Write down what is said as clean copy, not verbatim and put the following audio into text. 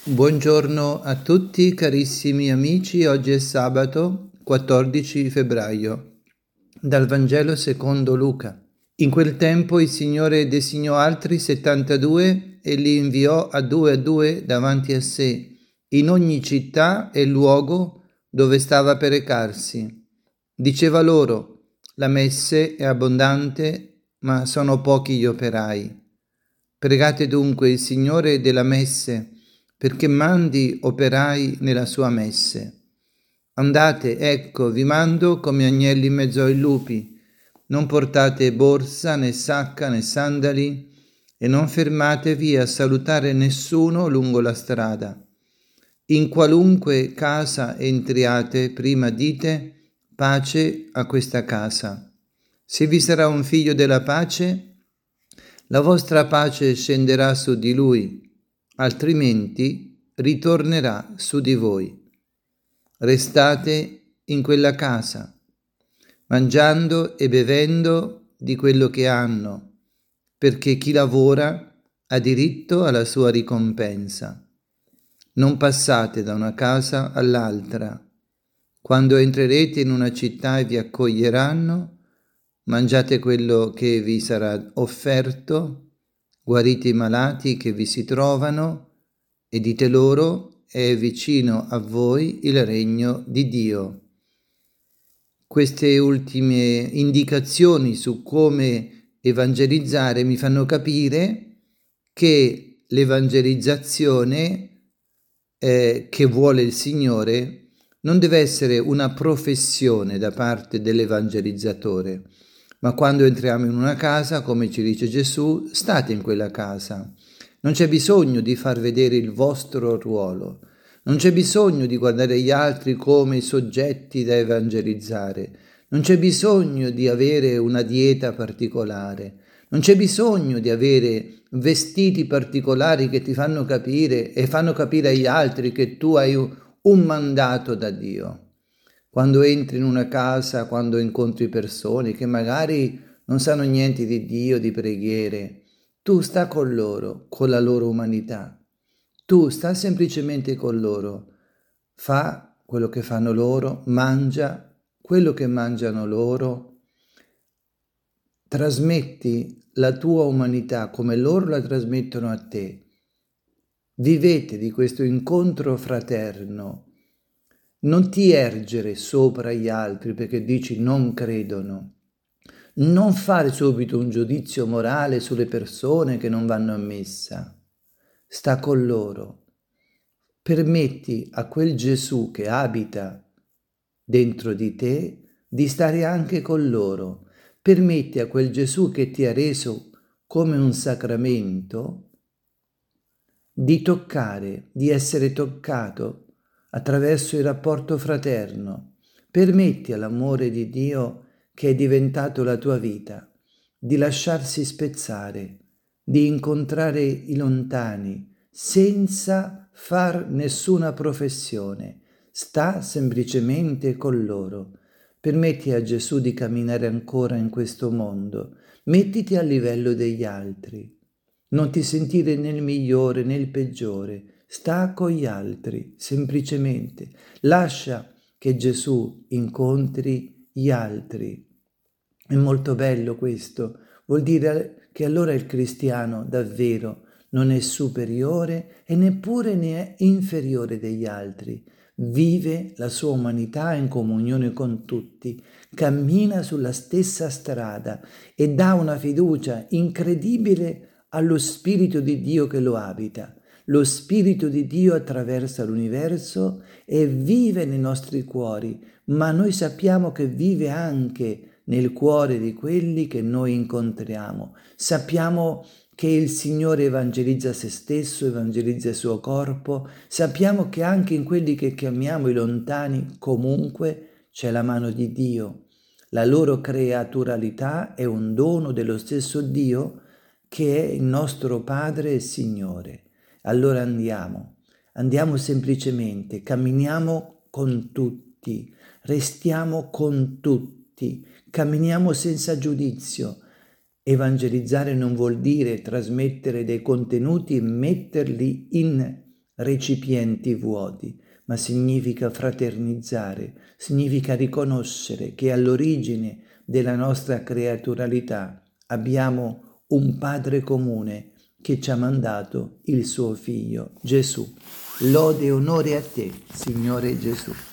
Buongiorno a tutti carissimi amici, oggi è sabato 14 febbraio, dal Vangelo secondo Luca. In quel tempo il Signore designò altri 72 e li inviò a due davanti a sé, in ogni città e luogo dove stava per recarsi. Diceva loro: la messe è abbondante, ma sono pochi gli operai. Pregate dunque il Signore della messe, perché mandi operai nella sua messe. Andate, ecco, vi mando come agnelli in mezzo ai lupi. Non portate borsa, né sacca, né sandali, e non fermatevi a salutare nessuno lungo la strada. In qualunque casa entriate, prima dite: pace a questa casa. Se vi sarà un figlio della pace, la vostra pace scenderà su di lui, altrimenti ritornerà su di voi. Restate in quella casa, mangiando e bevendo di quello che hanno, perché chi lavora ha diritto alla sua ricompensa. Non passate da una casa all'altra. Quando entrerete in una città e vi accoglieranno, mangiate quello che vi sarà offerto, guarite i malati che vi si trovano e dite loro: è vicino a voi il regno di Dio. Queste ultime indicazioni su come evangelizzare mi fanno capire che l'evangelizzazione che vuole il Signore non deve essere una professione da parte dell'evangelizzatore, ma quando entriamo in una casa, come ci dice Gesù, state in quella casa. Non c'è bisogno di far vedere il vostro ruolo, non c'è bisogno di guardare gli altri come soggetti da evangelizzare, non c'è bisogno di avere una dieta particolare, non c'è bisogno di avere vestiti particolari che ti fanno capire e fanno capire agli altri che tu hai un mandato da Dio. Quando entri in una casa, quando incontri persone che magari non sanno niente di Dio, di preghiere, tu sta con loro, con la loro umanità. Tu sta semplicemente con loro. Fa quello che fanno loro, mangia quello che mangiano loro. Trasmetti la tua umanità come loro la trasmettono a te. Vivete di questo incontro fraterno. Non ti ergere sopra gli altri perché dici non credono. Non fare subito un giudizio morale sulle persone che non vanno a messa. Sta con loro. Permetti a quel Gesù che abita dentro di te di stare anche con loro. Permetti a quel Gesù che ti ha reso come un sacramento di toccare, di essere toccato attraverso il rapporto fraterno. Permetti all'amore di Dio che è diventato la tua vita di lasciarsi spezzare, di incontrare i lontani senza far nessuna professione. Sta semplicemente con loro. Permetti a Gesù di camminare ancora in questo mondo. Mettiti a livello degli altri. Non ti sentire né il migliore né il peggiore. Sta con gli altri, semplicemente. Lascia che Gesù incontri gli altri. È molto bello questo. Vuol dire che allora il cristiano davvero non è superiore e neppure ne è inferiore degli altri. Vive la sua umanità in comunione con tutti, cammina sulla stessa strada e dà una fiducia incredibile allo Spirito di Dio che lo abita. Lo Spirito di Dio attraversa l'universo e vive nei nostri cuori, ma noi sappiamo che vive anche nel cuore di quelli che noi incontriamo. Sappiamo che il Signore evangelizza se stesso, evangelizza il suo corpo. Sappiamo che anche in quelli che chiamiamo i lontani comunque c'è la mano di Dio. La loro creaturalità è un dono dello stesso Dio che è il nostro Padre e Signore. Allora andiamo semplicemente, camminiamo con tutti, restiamo con tutti, camminiamo senza giudizio. Evangelizzare non vuol dire trasmettere dei contenuti e metterli in recipienti vuoti, ma significa fraternizzare, significa riconoscere che all'origine della nostra creaturalità abbiamo un Padre comune che ci ha mandato il suo Figlio Gesù. Lode e onore a te, Signore Gesù.